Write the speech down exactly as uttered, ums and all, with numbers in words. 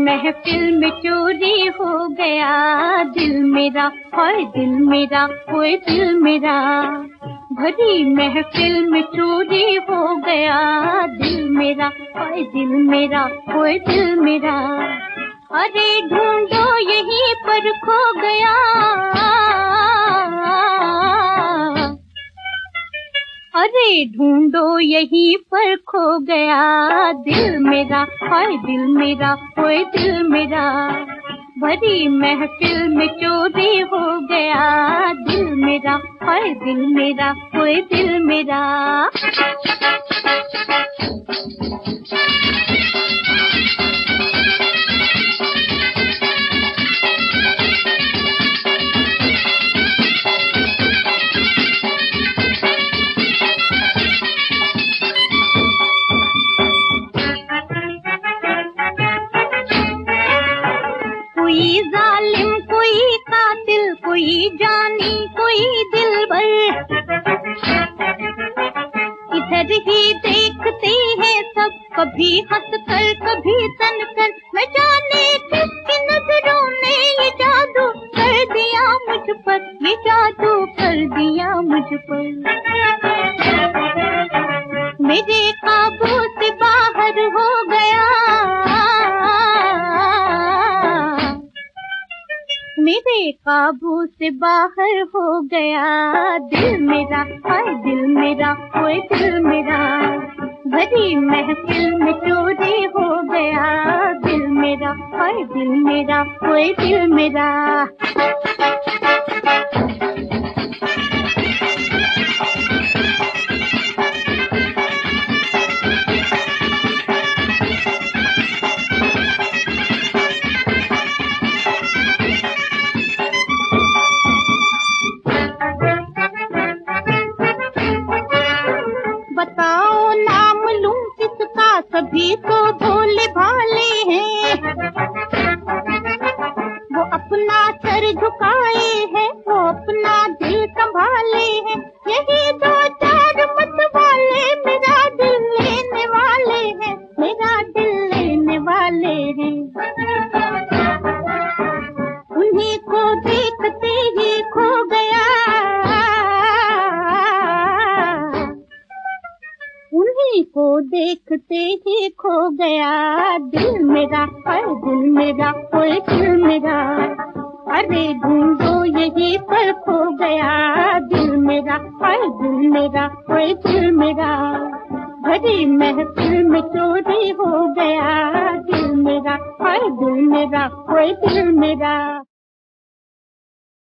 महफिल में चोरी हो गया दिल मेरा, हाय दिल मेरा, ओए दिल मेरा। भरी महफिल में चोरी हो गया दिल मेरा, हाय दिल मेरा, ओए दिल मेरा। अरे ढूंढो यहीं पर खो गया, अरे ढूंढो यहीं पर खो गया दिल मेरा, हाय दिल मेरा, ओए दिल मेरा। भरी महफिल में चोरी हो गया दिल मेरा, हाय दिल मेरा, ओए दिल मेरा। कोई जालिम, कोई कातिल, कोई जानी, कोई दिलबर, इधर ही देखते हैं सब, कभी हंस कर कभी तन कर। न जाने किसकी नजरों ने ये जादू कर दिया मुझ पर, ये जादू कर दिया मुझ पर। मेरे काबू से बाहर हो गया, मेरे काबू से बाहर हो गया दिल मेरा, हाय दिल मेरा, ओए दिल मेरा। भरी महफिल में चोरी हो गया दिल मेरा, हाय दिल मेरा, ओए दिल मेरा। बताओ नाम लूं किसका, सभी तो भोले भाले हैं। वो अपना सर झुकाए हैं, वो अपना दिल संभाले हैं। यही दो चार मत वाले मेरा दिल लेने वाले हैं, मेरा दिल लेने वाले हैं। उन्हीं को देखते ही खो गया, उन्हीं को देखते ही खो गया दिल मेरा, हाय दिल मेरा, ओए दिल मेरा। अरे ढूंढो यहीं पर खो गया दिल मेरा, हाय दिल मेरा, ओए दिल मेरा। भरी महफिल में चोरी हो गया दिल मेरा, हाय दिल मेरा, ओए दिल मेरा।